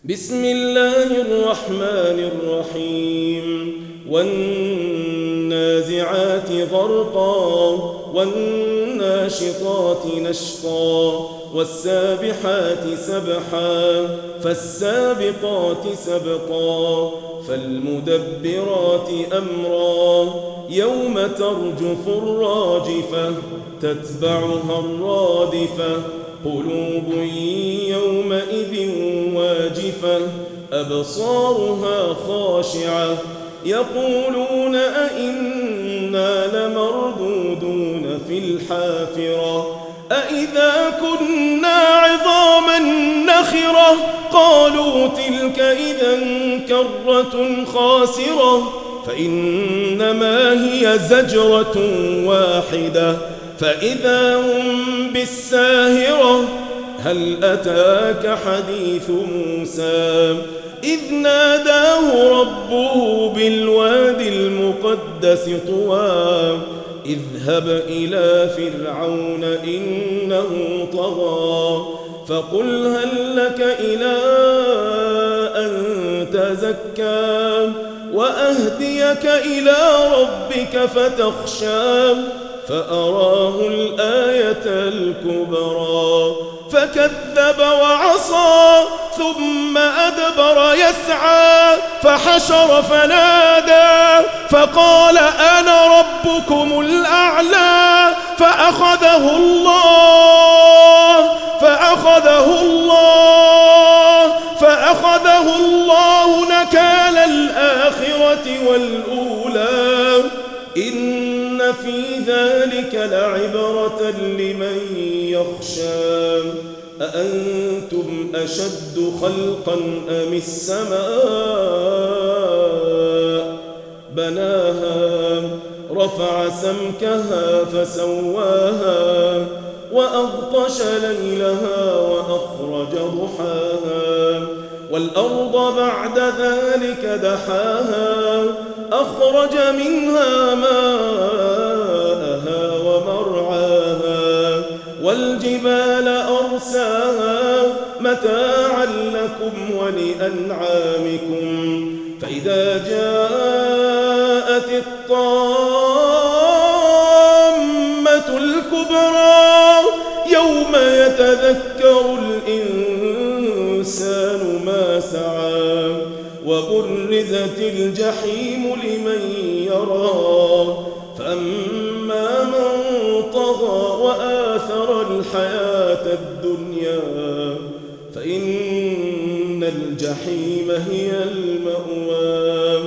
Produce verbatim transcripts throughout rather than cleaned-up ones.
بسم الله الرحمن الرحيم والنازعات غرقا والناشطات نشطا والسابحات سبحا فالسابقات سبقا فالمدبرات أمرا يوم ترجف الراجفة تتبعها الرادفة قلوب يومئذ واجفة أبصارها خاشعة يقولون أئنا لمردودون في الحافرة أئذا كنا عظاما نخرة قالوا تلك إذا كرة خاسرة فإنما هي زجرة واحدة فإذا هم بالساهرة هل أتاك حديث موسى إذ ناداه ربه بالوادي المقدس طوى اذهب إلى فرعون إنه طغى فقل هل لك إلى أن تزكى وأهديك إلى ربك فتخشى فأراه الآية الكبرى فكذب وعصى ثم أدبر يسعى فحشر فنادى فقال أنا ربكم الأعلى فأخذه الله فأخذه الله فأخذه الله نكال الآخرة والأولى إن في ذلك لعبرة لمن يخشى أأنتم أشد خلقا أم السماء بناها رفع سمكها فسواها وأغطش ليلها وأخرج ضحاها والأرض بعد ذلك دحاها أخرج منها ماءها ومرعاها والجبال أرساها متاعا لكم ولأنعامكم فإذا جاءت الطامة الكبرى يوم يتذكر الإنسان ما سعى وبرزت الجحيم لمن يرى فأما من طغى وآثر الحياة الدنيا فإن الجحيم هي المأوى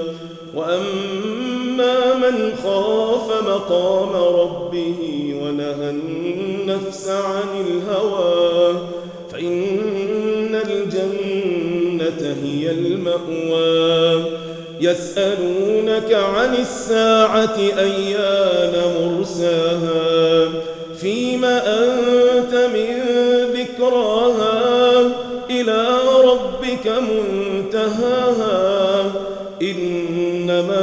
وأما من خاف مقام ربه ونهى النفس عن الهوى فإن الجنة هي المأوى يسألونك عن الساعة أيان مرساها فيما أنت من ذكراها إلى ربك منتهاها إنما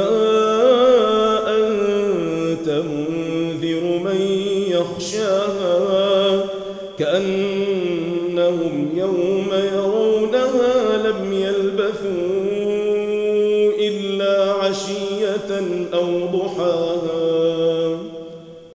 أنت منذر من يخشاها كأن